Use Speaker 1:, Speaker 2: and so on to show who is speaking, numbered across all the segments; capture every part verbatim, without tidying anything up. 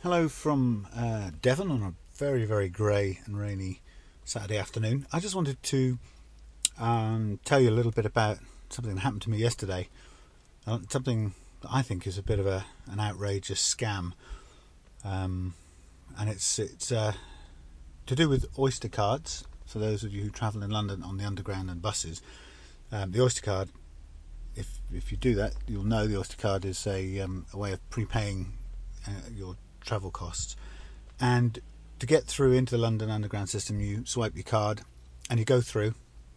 Speaker 1: Hello from uh, Devon on a very, very grey and rainy Saturday afternoon. I just wanted to um, tell you a little bit about something that happened to me yesterday. Uh, something that I think is a bit of a an outrageous scam, um, and it's it's uh, to do with Oyster cards. For those of you who travel in London on the Underground and buses, um, the Oyster card. If if you do that, you'll know the Oyster card is a um, a way of prepaying uh, your travel costs. And to get through into the London Underground system, you swipe your card and you go through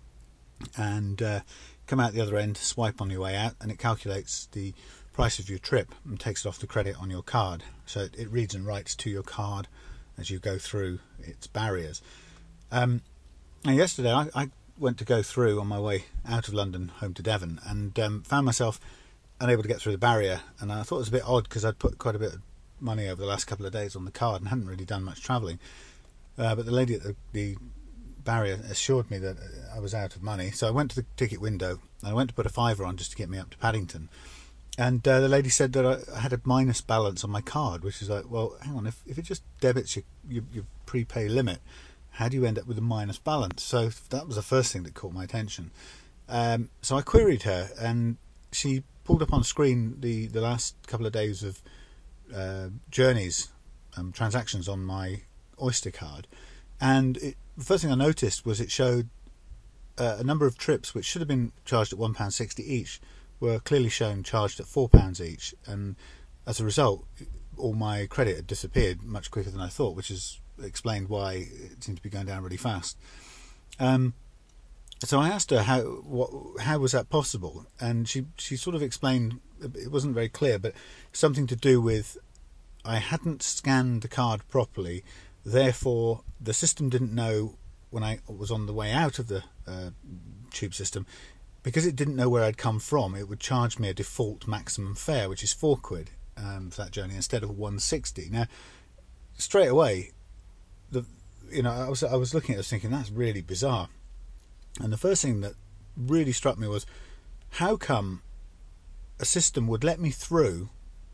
Speaker 1: and uh, come out the other end, swipe on your way out, and it calculates the price of your trip and takes it off the credit on your card. So it, it reads and writes to your card as you go through its barriers. Um, and yesterday I, I went to go through on my way out of London home to Devon, and um, found myself unable to get through the barrier. And I thought it was a bit odd because I'd put quite a bit of money over the last couple of days on the card and hadn't really done much travelling. Uh, but the lady at the, the barrier assured me that I was out of money. So I went to the ticket window and I went to put a fiver on just to get me up to Paddington. And uh, the lady said that I had a minus balance on my card, which is like, well, hang on, if, if it just debits your, your, your prepay limit, how do you end up with a minus balance? So that was the first thing that caught my attention. Um, so I queried her, and she pulled up on screen the, the last couple of days of uh, journeys, um, transactions on my Oyster card. And it, the first thing I noticed was it showed uh, a number of trips which should have been charged at one pound sixty each were clearly shown charged at four pounds each. And as a result, all my credit had disappeared much quicker than I thought, which is explained why it seemed to be going down really fast. Um, so I asked her how what, how was that possible, and she she sort of explained, it wasn't very clear, but something to do with I hadn't scanned the card properly, therefore the system didn't know when I was on the way out of the uh, tube system, because it didn't know where I'd come from, it would charge me a default maximum fare, which is four quid um, for that journey instead of one sixty. Now, straight away, the you know I was I was looking at this thinking that's really bizarre, and the first thing that really struck me was how come a system would let me through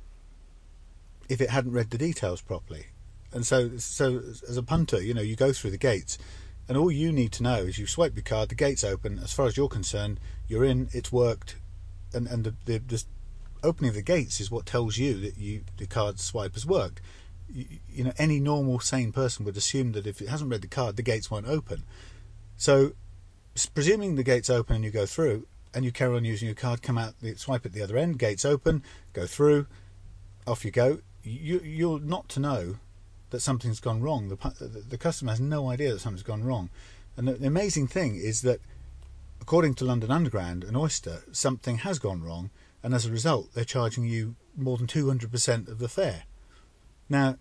Speaker 1: if it hadn't read the details properly. And so so as a punter, you know, you go through the gates, and all you need to know is you swipe your card, the gate's open, as far as you're concerned, you're in, it's worked, and and the, the, the opening of the gates is what tells you that you the card swipe has worked. You, you know, any normal sane person would assume that if it hasn't read the card, the gates won't open. So presuming the gate's open and you go through and you carry on using your card, come out, the swipe at the other end, gates open, go through, off you go, you, you're not to know that something's gone wrong. The, the, the customer has no idea that something's gone wrong. And the, the amazing thing is that according to London Underground and Oyster, something has gone wrong, and as a result they're charging you more than two hundred percent of the fare. Now,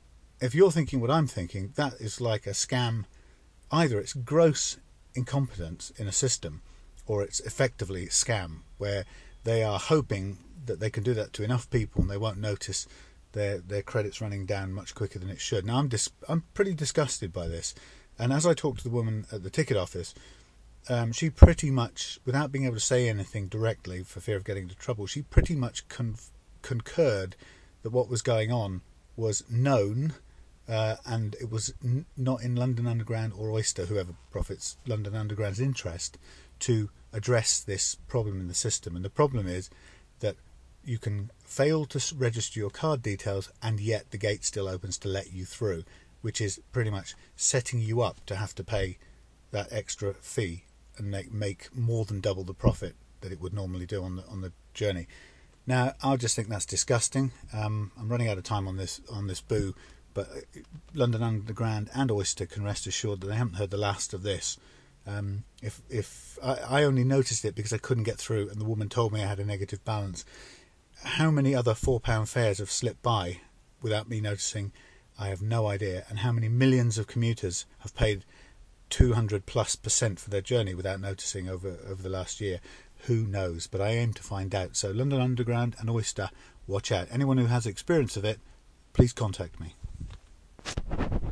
Speaker 1: if you're thinking what I'm thinking, that is like a scam. Either it's gross incompetence in a system, or it's effectively a scam where they are hoping that they can do that to enough people and they won't notice their their credits running down much quicker than it should. Now, I'm dis- I'm pretty disgusted by this, and as I talked to the woman at the ticket office, um, she pretty much, without being able to say anything directly for fear of getting into trouble, she pretty much con- concurred that what was going on was known, uh, and it was n- not in London Underground or Oyster, whoever profits London Underground's interest, to address this problem in the system. And the problem is that you can fail to register your card details and yet the gate still opens to let you through, which is pretty much setting you up to have to pay that extra fee and make, make more than double the profit that it would normally do on the on the journey. Now, I just think that's disgusting. Um, I'm running out of time on this on this boo, but London Underground and Oyster can rest assured that they haven't heard the last of this. Um, if if I, I only noticed it because I couldn't get through, and the woman told me I had a negative balance. How many other four pound fares have slipped by without me noticing? I have no idea. And how many millions of commuters have paid two hundred plus percent for their journey without noticing over over the last year? Who knows? But I aim to find out. So London Underground and Oyster, watch out. Anyone who has experience of it, please contact me.